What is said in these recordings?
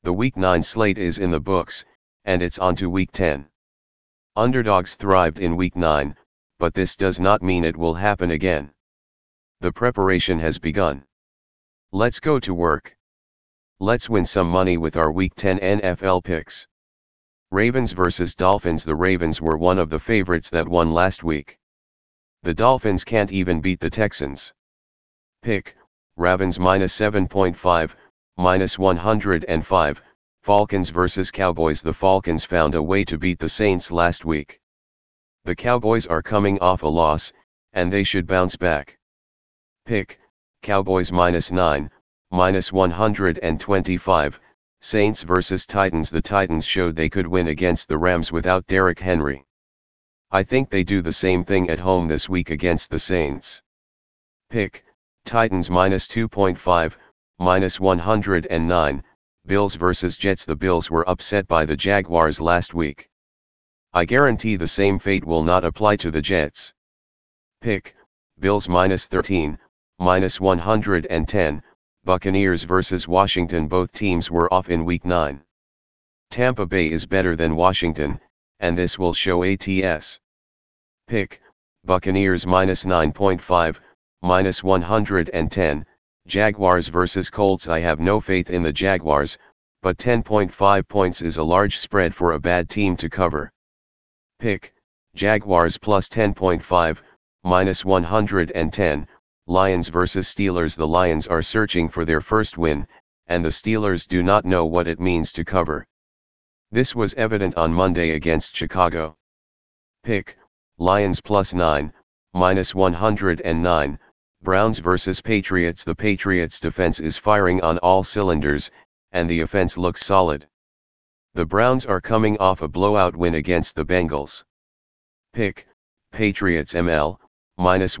The Week 9 slate is in the books, and it's on to Week 10. Underdogs thrived in Week 9, but this does not mean it will happen again. The preparation has begun. Let's go to work. Let's win some money with our Week 10 NFL picks. Ravens vs Dolphins. The Ravens were one of the favorites that won last week. The Dolphins can't even beat the Texans. Pick, Ravens minus 7.5, minus 105, Falcons vs Cowboys. The Falcons found a way to beat the Saints last week. The Cowboys are coming off a loss, and they should bounce back. Pick, Cowboys minus 9, minus 125, Saints vs Titans. The Titans showed they could win against the Rams without Derrick Henry. I think they do the same thing at home this week against the Saints. Pick, Titans minus 2.5, minus 109, Bills vs Jets. The Bills were upset by the Jaguars last week. I guarantee the same fate will not apply to the Jets. Pick, Bills minus 13, minus 110, Buccaneers vs Washington. Both teams were off in Week 9. Tampa Bay is better than Washington, and this will show ATS. Pick, Buccaneers minus 9.5, minus 110, Jaguars vs Colts. I have no faith in the Jaguars, but 10.5 points is a large spread for a bad team to cover. Pick, Jaguars plus 10.5, minus 110, Lions vs Steelers. The Lions are searching for their first win, and the Steelers do not know what it means to cover. This was evident on Monday against Chicago. Pick, Lions plus 9, minus 109, Browns vs Patriots. The Patriots defense is firing on all cylinders, and the offense looks solid. The Browns are coming off a blowout win against the Bengals. Pick, Patriots ML, minus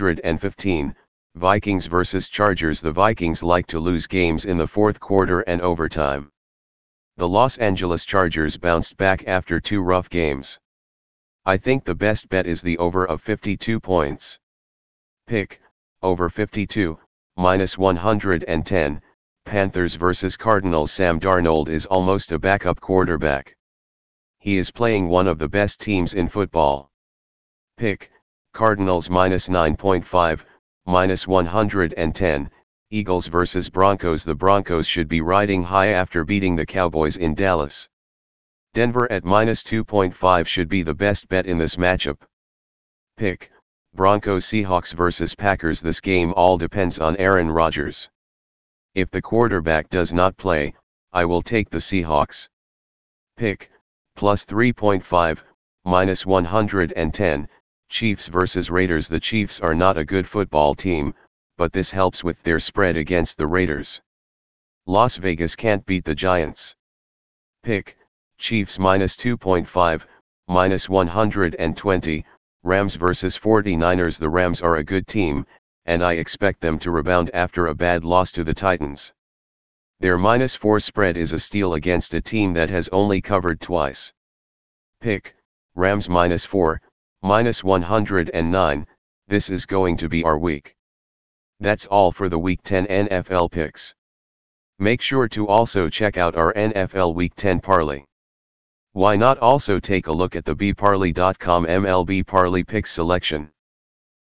115, Vikings vs Chargers. The Vikings like to lose games in the fourth quarter and overtime. The Los Angeles Chargers bounced back after 2 rough games. I think the best bet is the over of 52 points. Pick, over 52, minus 110, Panthers vs Cardinals. Sam Darnold is almost a backup quarterback. He is playing one of the best teams in football. Pick, Cardinals minus 9.5, minus 110, Eagles vs Broncos. The Broncos should be riding high after beating the Cowboys in Dallas. Denver at minus 2.5 should be the best bet in this matchup. Pick, Broncos Seahawks vs Packers. This game all depends on Aaron Rodgers. If the quarterback does not play, I will take the Seahawks. Pick, plus 3.5, minus 110, Chiefs vs Raiders. The Chiefs are not a good football team, but this helps with their spread against the Raiders. Las Vegas can't beat the Giants. Pick, Chiefs minus 2.5, minus 120, Rams vs 49ers. The Rams are a good team, and I expect them to rebound after a bad loss to the Titans. Their minus 4 spread is a steal against a team that has only covered twice. Pick, Rams minus 4, minus 109, this is going to be our week. That's all for the Week 10 NFL picks. Make sure to also check out our NFL Week 10 parlay. Why not also take a look at the bparley.com MLB parlay picks selection?